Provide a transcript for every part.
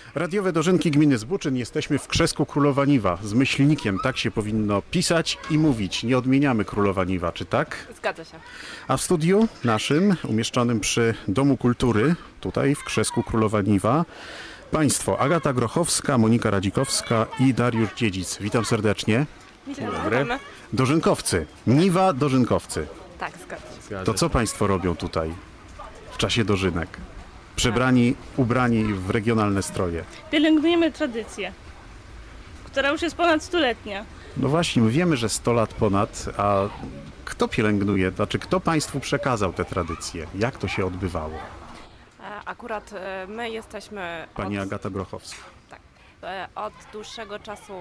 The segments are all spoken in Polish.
Radiowe dożynki gminy Zbuczyn. Jesteśmy w Krzesku Królowa Niwa z myślnikiem. Tak się powinno pisać i mówić. Nie odmieniamy Królowa Niwa, czy tak? Zgadza się. A w studiu naszym, umieszczonym przy Domu Kultury, tutaj w Krzesku Królowa Niwa, państwo Agata Grochowska, Monika Radzikowska i Dariusz Dziedzic. Witam serdecznie. Dzień dobry. Dożynkowcy. Niwa dożynkowcy. Tak, zgadza się. To co państwo robią tutaj w czasie dożynek? Przebrani, ubrani w regionalne stroje. Pielęgnujemy tradycję, która już jest ponad stuletnia. No właśnie, my wiemy, że 100 lat ponad, a kto pielęgnuje? Znaczy, kto państwu przekazał te tradycje? Jak to się odbywało? Akurat my jesteśmy Pani Agata Grochowska. od dłuższego czasu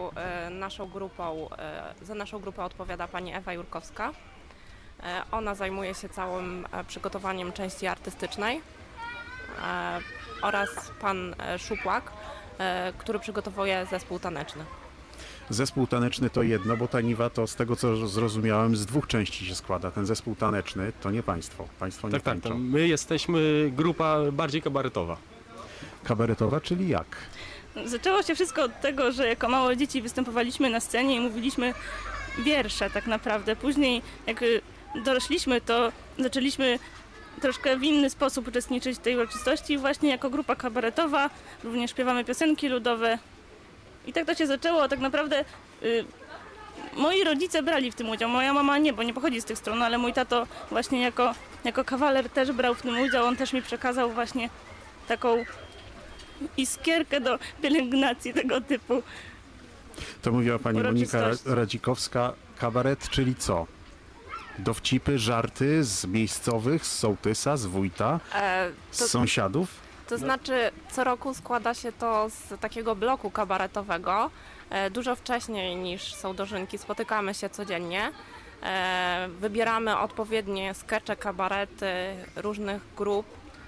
za naszą grupę odpowiada pani Ewa Jurkowska. Ona zajmuje się całym przygotowaniem części artystycznej oraz pan Szupłak, który przygotowuje zespół taneczny. Zespół taneczny to jedno, bo ta Niwa to z tego co zrozumiałem z dwóch części się składa. Ten zespół taneczny to nie państwo. Państwo nie Tak, tańczą. tak. My jesteśmy grupa bardziej kabaretowa. Kabaretowa, czyli jak? Zaczęło się wszystko od tego, że jako małe dzieci występowaliśmy na scenie i mówiliśmy wiersze tak naprawdę. Później jak dorośliśmy, to zaczęliśmy troszkę w inny sposób uczestniczyć w tej uroczystości. Właśnie jako grupa kabaretowa również śpiewamy piosenki ludowe. I tak to się zaczęło. Tak naprawdę moi rodzice brali w tym udział. Moja mama nie, bo nie pochodzi z tych stron, ale mój tato właśnie jako kawaler też brał w tym udział. On też mi przekazał właśnie taką iskierkę do pielęgnacji tego typu. To mówiła pani Monika Uroczystości. Radzikowska. Kabaret, czyli co? Dowcipy, żarty z miejscowych, z sołtysa, z wójta, z sąsiadów? To znaczy, co roku składa się to z takiego bloku kabaretowego. Dużo wcześniej niż są dożynki, spotykamy się codziennie. Wybieramy odpowiednie skecze, kabarety różnych grup.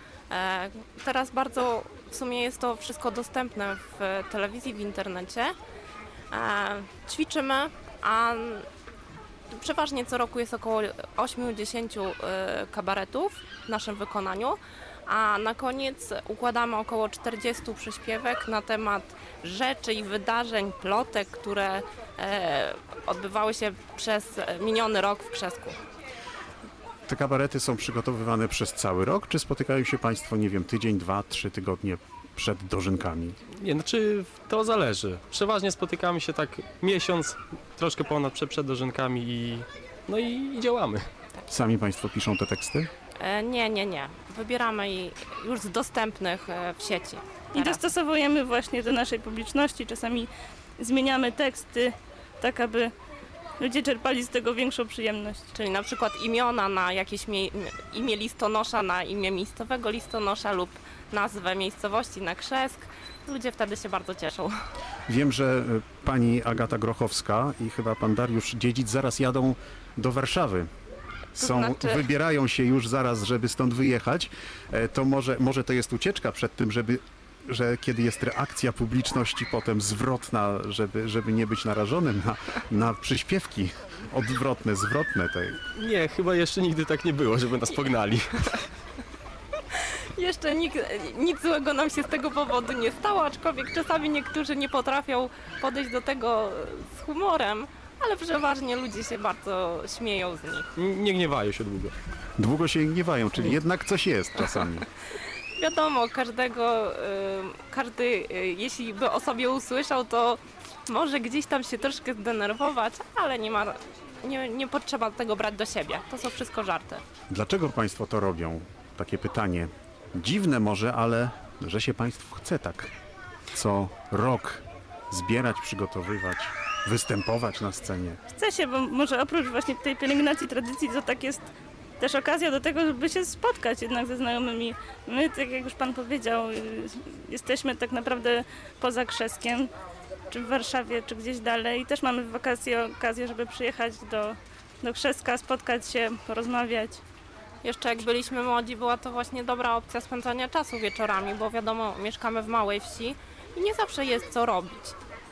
Teraz bardzo w sumie jest to wszystko dostępne w telewizji, w internecie. Ćwiczymy, a przeważnie co roku jest około 8-10 kabaretów w naszym wykonaniu. A na koniec układamy około 40 przyśpiewek na temat rzeczy i wydarzeń, plotek, które odbywały się przez miniony rok w Krzesku. Te kabarety są przygotowywane przez cały rok, czy spotykają się państwo, nie wiem, tydzień, 2, 3 tygodnie przed dożynkami? Nie, znaczy to zależy. Przeważnie spotykamy się tak miesiąc, troszkę ponad przed dożynkami i działamy. Sami państwo piszą te teksty? Nie. Wybieramy je już z dostępnych w sieci. I Teraz. dostosowujemy właśnie do naszej publiczności. Czasami zmieniamy teksty, tak aby ludzie czerpali z tego większą przyjemność. Czyli na przykład imiona na jakieś imię listonosza, na imię miejscowego listonosza lub nazwę miejscowości na Krzesk. Ludzie wtedy się bardzo cieszą. Wiem, że pani Agata Grochowska i chyba pan Dariusz Dziedzic zaraz jadą do Warszawy. Wybierają się już zaraz, żeby stąd wyjechać. To może to jest ucieczka przed tym, że kiedy jest reakcja publiczności potem zwrotna, żeby nie być narażonym na przyśpiewki odwrotne, zwrotne tej. Nie, chyba jeszcze nigdy tak nie było, żeby nas pognali. Jeszcze nic złego nam się z tego powodu nie stało, aczkolwiek czasami niektórzy nie potrafią podejść do tego z humorem, ale przeważnie ludzie się bardzo śmieją z nich. Nie gniewają się długo. Długo się gniewają, czyli jednak coś jest czasami. Wiadomo, każdy jeśli by o sobie usłyszał, to może gdzieś tam się troszkę zdenerwować, ale nie potrzeba tego brać do siebie. To są wszystko żarty. Dlaczego państwo to robią? Takie pytanie. Dziwne może, ale że się państwu chce tak co rok zbierać, przygotowywać, występować na scenie. Chce się, bo może oprócz właśnie tej pielęgnacji tradycji, to tak jest też okazja do tego, żeby się spotkać jednak ze znajomymi. My, tak jak już pan powiedział, jesteśmy tak naprawdę poza Krzeskiem, czy w Warszawie, czy gdzieś dalej. I też mamy w wakacje okazję, żeby przyjechać do Krzeska, spotkać się, porozmawiać. Jeszcze jak byliśmy młodzi, była to właśnie dobra opcja spędzania czasu wieczorami, bo wiadomo, mieszkamy w małej wsi i nie zawsze jest co robić.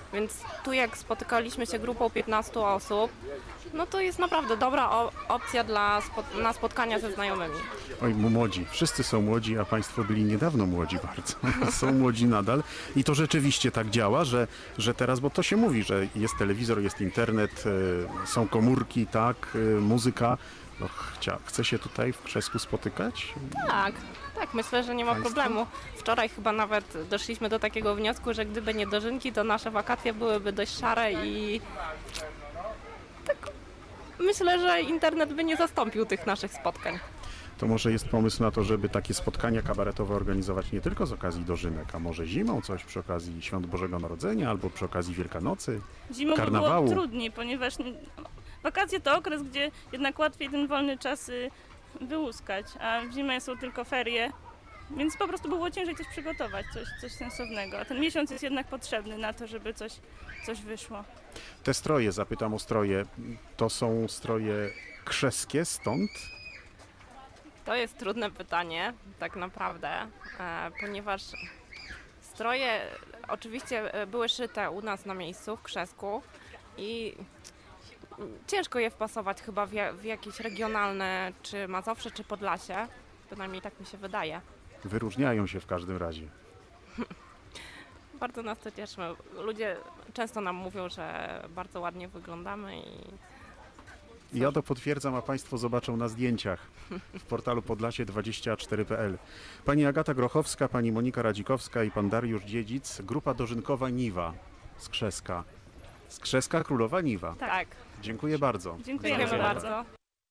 Więc tu jak spotykaliśmy się grupą 15 osób, no to jest naprawdę dobra opcja na spotkania ze znajomymi. Oj, młodzi. Wszyscy są młodzi, a Państwo byli niedawno młodzi bardzo. Są młodzi nadal. I to rzeczywiście tak działa, że teraz, bo to się mówi, że jest telewizor, jest internet, są komórki, tak, muzyka. No, chce się tutaj w Krzesku spotykać? Tak, myślę, że nie ma Państwo? problemu. Wczoraj chyba nawet doszliśmy do takiego wniosku, że gdyby nie dożynki, to nasze wakacje byłyby dość szare i tak myślę, że internet by nie zastąpił tych naszych spotkań. To może jest pomysł na to, żeby takie spotkania kabaretowe organizować nie tylko z okazji dożynek, a może zimą coś przy okazji Świąt Bożego Narodzenia albo przy okazji Wielkanocy? Zimą by Karnawału. było trudniej, ponieważ wakacje to okres, gdzie jednak łatwiej ten wolny czas wyłuskać, a w zimę są tylko ferie, więc po prostu było ciężej coś przygotować, coś sensownego. A ten miesiąc jest jednak potrzebny na to, żeby coś wyszło. Te stroje, zapytam o stroje, to są stroje krzeskie stąd? To jest trudne pytanie, tak naprawdę, ponieważ stroje oczywiście były szyte u nas na miejscu, w Krzesku i ciężko je wpasować chyba w jakieś regionalne, czy Mazowsze, czy Podlasie, przynajmniej tak mi się wydaje. Wyróżniają się w każdym razie. Bardzo nas to cieszy. Ludzie często nam mówią, że bardzo ładnie wyglądamy i Ja to potwierdzam, a Państwo zobaczą na zdjęciach w portalu podlasie24.pl. Pani Agata Grochowska, pani Monika Radzikowska i pan Dariusz Dziedzic, grupa dożynkowa Niwa z Krzeska. Z Krzeska Królowa Niwa. tak. Dziękuję bardzo. Dziękujemy Dziękujemy bardzo. bardzo.